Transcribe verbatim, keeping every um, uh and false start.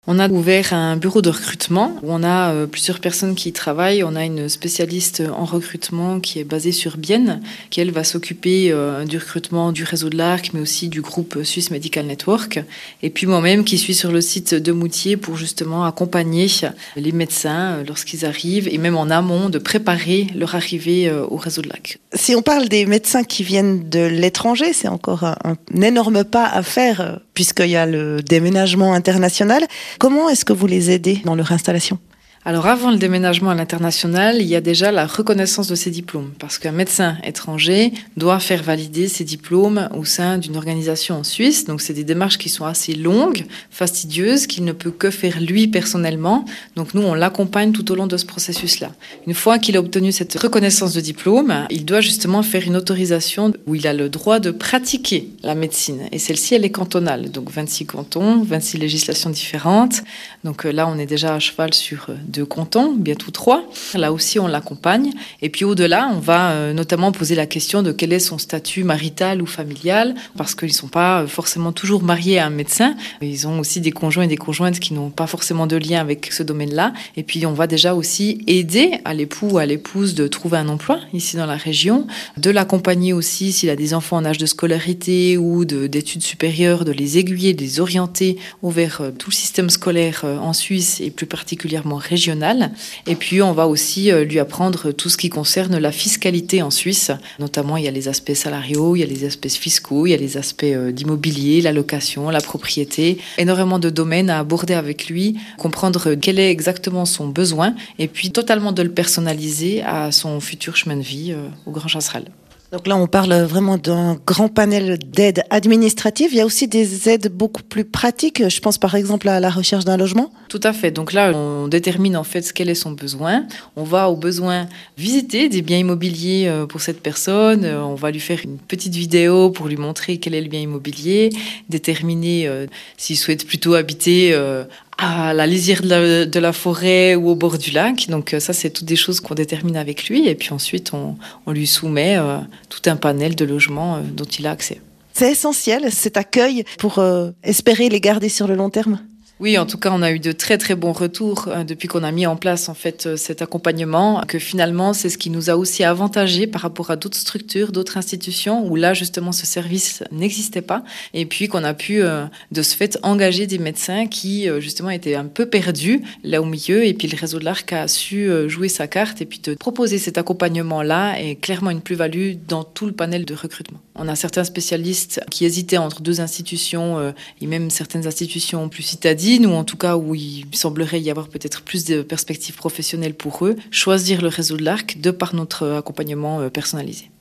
On a ouvert un bureau de recrutement où on a euh, plusieurs personnes qui y travaillent. On a une spécialiste en recrutement qui est basée sur Bienne, qui elle va s'occuper euh, du recrutement du réseau de l'Arc, mais aussi du groupe Swiss Medical Network. Et puis moi-même qui suis sur le site de Moutier pour justement accompagner les médecins euh, lorsqu'ils arrivent et même en amont de préparer leur arrivée euh, au réseau de l'Arc. Si on parle des médecins qui viennent de l'étranger, c'est encore un, un énorme pas à faire euh, puisqu'il y a le déménagement international. Comment est-ce que vous les aidez dans leur installation ? Alors avant le déménagement à l'international, il y a déjà la reconnaissance de ses diplômes parce qu'un médecin étranger doit faire valider ses diplômes au sein d'une organisation en Suisse. Donc c'est des démarches qui sont assez longues, fastidieuses, qu'il ne peut que faire lui personnellement. Donc nous, on l'accompagne tout au long de ce processus-là. Une fois qu'il a obtenu cette reconnaissance de diplôme, il doit justement faire une autorisation où il a le droit de pratiquer la médecine. Et celle-ci, elle est cantonale. Donc vingt-six cantons, vingt-six législations différentes. Donc là, on est déjà à cheval sur deux cantons, bientôt trois. Là aussi, on l'accompagne. Et puis au-delà, on va euh, notamment poser la question de quel est son statut marital ou familial, parce qu'ils ne sont pas forcément toujours mariés à un médecin. Ils ont aussi des conjoints et des conjointes qui n'ont pas forcément de lien avec ce domaine-là. Et puis, on va déjà aussi aider à l'époux ou à l'épouse de trouver un emploi ici dans la région, de l'accompagner aussi s'il a des enfants en âge de scolarité ou de, d'études supérieures, de les aiguiller, de les orienter vers euh, tout le système scolaire euh, en Suisse et plus particulièrement régional. Et puis, on va aussi lui apprendre tout ce qui concerne la fiscalité en Suisse. Notamment, il y a les aspects salariaux, il y a les aspects fiscaux, il y a les aspects d'immobilier, la location, la propriété. Énormément de domaines à aborder avec lui, comprendre quel est exactement son besoin et puis totalement de le personnaliser à son futur chemin de vie au Grand Chasseral. Donc là, on parle vraiment d'un grand panel d'aides administratives. Il y a aussi des aides beaucoup plus pratiques. Je pense par exemple à la recherche d'un logement. Tout à fait. Donc là, on détermine en fait quel est son besoin. On va au besoin visiter des biens immobiliers pour cette personne. On va lui faire une petite vidéo pour lui montrer quel est le bien immobilier, déterminer euh, s'il souhaite plutôt habiter euh, à la lisière de la, de la forêt ou au bord du lac. Donc ça, c'est toutes des choses qu'on détermine avec lui. Et puis ensuite, on, on lui soumet euh, tout un panel de logements euh, dont il a accès. C'est essentiel, cet accueil, pour euh, espérer les garder sur le long terme. Oui, en tout cas, on a eu de très très bons retours euh, depuis qu'on a mis en place en fait euh, cet accompagnement, que finalement c'est ce qui nous a aussi avantagé par rapport à d'autres structures, d'autres institutions où là justement ce service n'existait pas, et puis qu'on a pu euh, de ce fait engager des médecins qui euh, justement étaient un peu perdus là au milieu, et puis le réseau de l'Arc a su euh, jouer sa carte et puis de proposer cet accompagnement-là est clairement une plus-value dans tout le panel de recrutement. On a certains spécialistes qui hésitaient entre deux institutions euh, et même certaines institutions plus citadines, ou en tout cas où il semblerait y avoir peut-être plus de perspectives professionnelles pour eux, choisir le réseau de l'Arc de par notre accompagnement personnalisé.